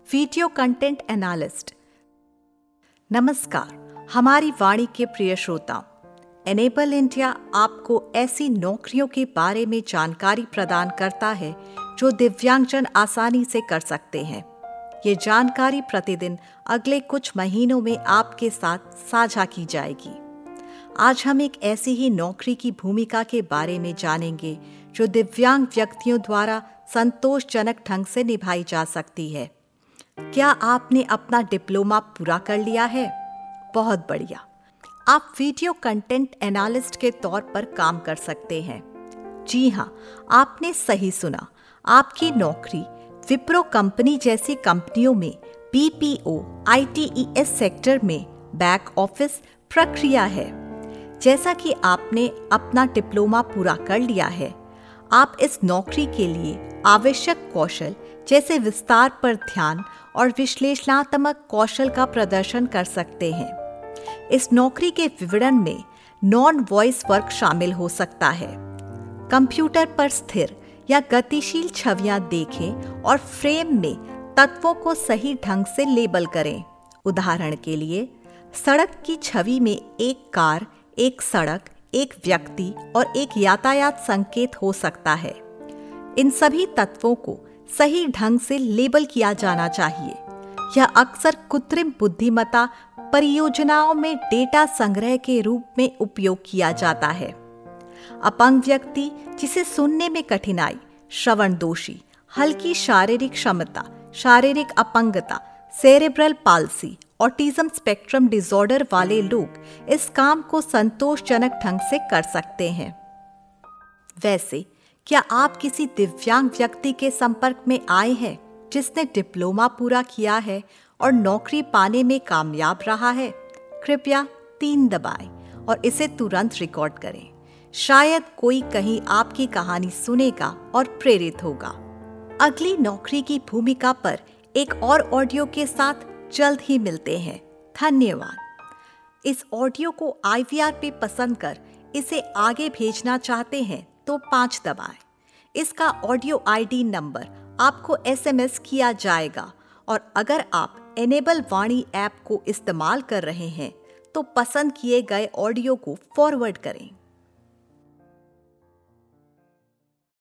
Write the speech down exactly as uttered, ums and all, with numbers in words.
Video content analyst. नमस्कार हमारी वाणी के प्रिय श्रोताओं, एनेबल इंडिया आपको ऐसी नौकरियों के बारे में जानकारी प्रदान करता है जो दिव्यांगजन आसानी से कर सकते हैं। ये जानकारी प्रतिदिन अगले कुछ महीनों में आपके साथ साझा की जाएगी। आज हम एक ऐसी ही नौकरी की भूमिका के बारे में जानेंगे जो दिव्यांग व्यक्तियों द्वारा संतोषजनक ढंग से निभाई जा सकती है। क्या आपने अपना डिप्लोमा पूरा कर लिया है? बहुत बढ़िया। आप वीडियो कंटेंट एनालिस्ट के तौर पर काम कर सकते हैं। जी हाँ, आपने सही सुना। आपकी नौकरी विप्रो कंपनी जैसी कंपनियों में B P O, I T E S sector में बैक ऑफिस प्रक्रिया है। जैसा कि आपने अपना डिप्लोमा पूरा कर लिया है, आप इस नौकरी के लिए आवश्यक कौशल जैसे विस्तार पर ध्यान और विश्लेषणात्मक कौशल का प्रदर्शन कर सकते हैं। इस नौकरी के विवरण में नॉन वॉइस वर्क शामिल हो सकता है। कंप्यूटर पर स्थिर या गतिशील छवियां देखें और फ्रेम में तत्वों को सही ढंग से लेबल करें। उदाहरण के लिए, सड़क की छवि में एक कार, एक सड़क, एक व्यक्ति और एक यातायात संकेत हो सकता है। इन सभी तत्वों को सही ढंग से लेबल किया जाना चाहिए। यह अक्सर कृत्रिम बुद्धिमत्ता परियोजनाओं में डेटा संग्रह के रूप में उपयोग किया जाता है। अपंग व्यक्ति जिसे सुनने में कठिनाई, श्रवण दोषी, हल्की शारीरिक क्षमता, शारीरिक अपंगता, cerebral palsy, autism spectrum disorder वाले लोग इस काम को संतोषजनक ढंग से कर सकते हैं। वैसे क्या आप किसी दिव्यांग व्यक्ति के संपर्क में आए हैं जिसने डिप्लोमा पूरा किया है और नौकरी पाने में कामयाब रहा है? कृपया तीन दबाएं और इसे तुरंत रिकॉर्ड करें। शायद कोई कहीं आपकी कहानी सुनेगा और प्रेरित होगा। अगली नौकरी की भूमिका पर एक और ऑडियो के साथ जल्द ही मिलते हैं। धन्यवाद। इस ऑडियो को आई वी आर पे पसंद कर इसे आगे भेजना चाहते हैं तो पाँच दबाएं। इसका ऑडियो आई डी नंबर आपको एस एम एस किया जाएगा और अगर आप एनेबल वाणी ऐप को इस्तेमाल कर रहे हैं तो पसंद किए गए ऑडियो को फॉरवर्ड करें।